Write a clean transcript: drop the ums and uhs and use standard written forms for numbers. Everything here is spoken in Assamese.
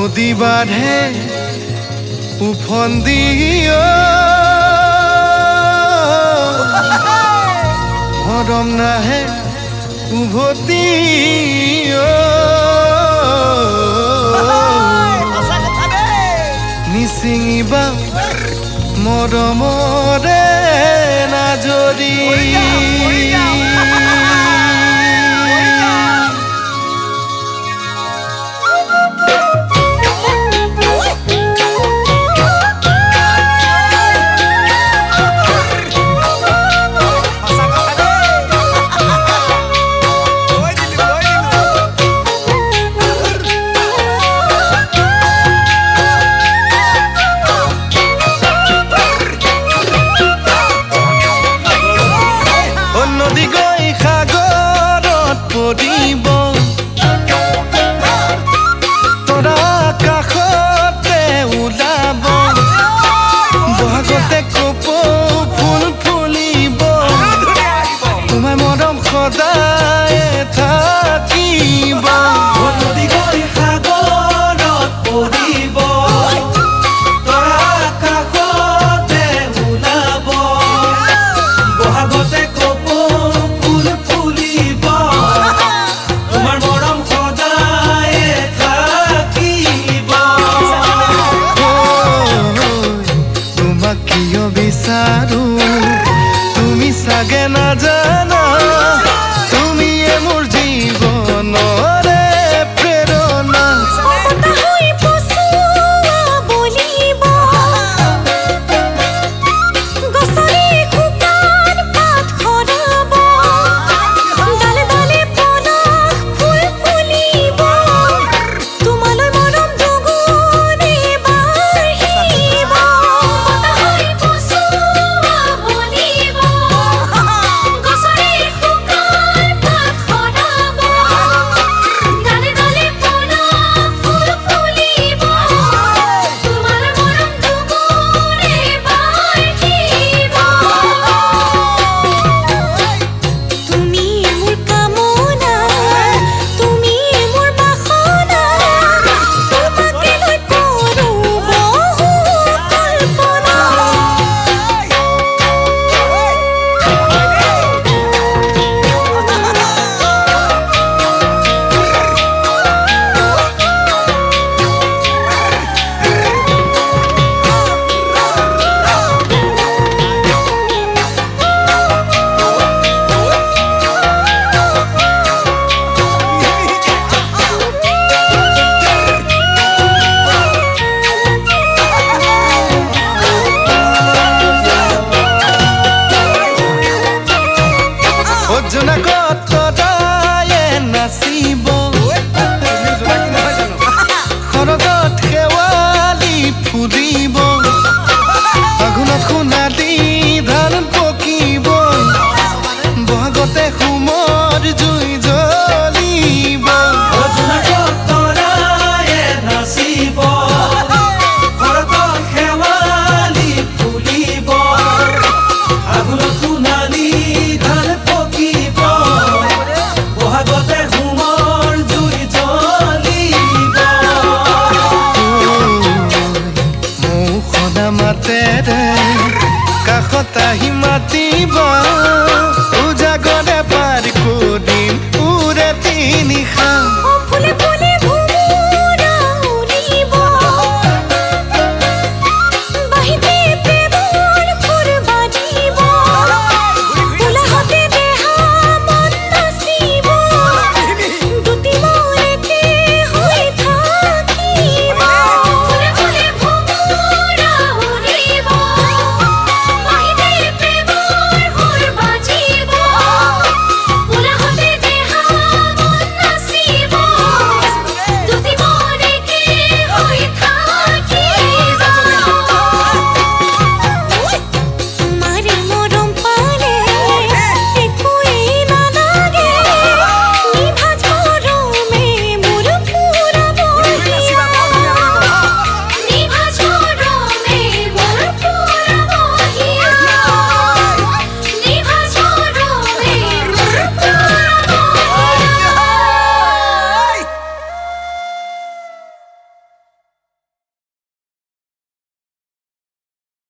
নদী বাঁধে উফন্দি মৰম নাহে উভতি নিচিঙিবা মৰমৰে নাজৰি তৰা কাষতে ওলাব বহাগতে কপৌ ফুল ফুলিব তোমাৰ মৰম সদায় থাকিব নদী গৈ সাগৰত পৰিব তৰা কাষতে ওলাব বহাগতে কপৌ ফুল ফুলিব তোমাৰ মৰম সদায় থাকিব তোমাক কিয় বিচাৰো তুমি চাগে নাজানা তুমিয়ে মোৰ জীৱনৰে প্ৰেৰণা জোনাকত তৰায়ে নাচিব শৰতত শেৱালি ফুলিব আঘোণত সোণালী ধান পকিব বহাগতে